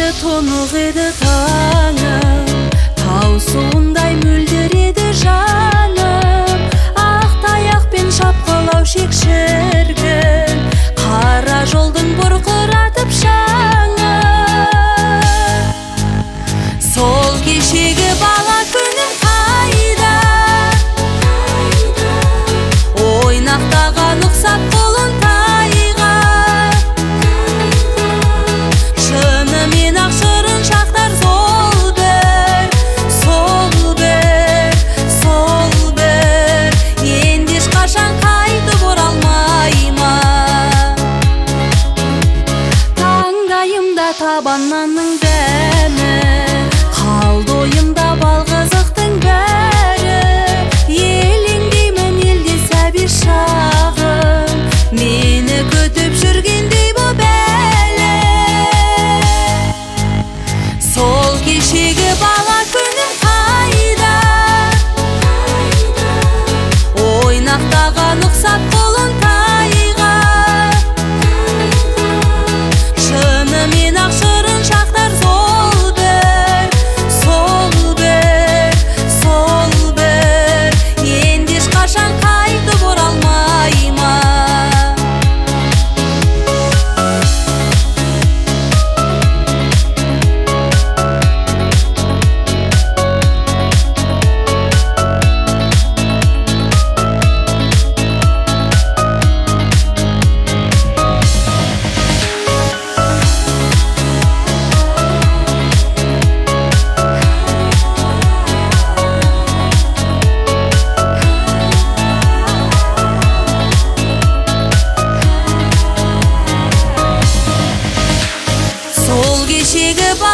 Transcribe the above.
тұнық еді таңым, тау суындай мөлдір еді жаным. Ақ таяқпен шапқылау шек шіркін, қара жолдың бұрқыратып шаңы. Сол кешегі бала күнім қайда, ойнақтаған ұқсап қолын тайға. Шынымен ақ шырын шақтар сол бір, сол бір, сол бір. Енді ешқашан қайтып оралмай ма? Таңдайымда табан нанның дәмі, қалды ойымда бал қызықтың бәрі. Елеңдеймін елде сәби шағым, мені күтіп жүргендей боп әлі. Сол кешегі бала күнім қайда, ойнақтаған ұқсап қолын тайға. Шынымен ақ шырын шақтар сол бір, сол бір, сол бір. Енді ешқашан қайтып оралмай ма? Сол кешегі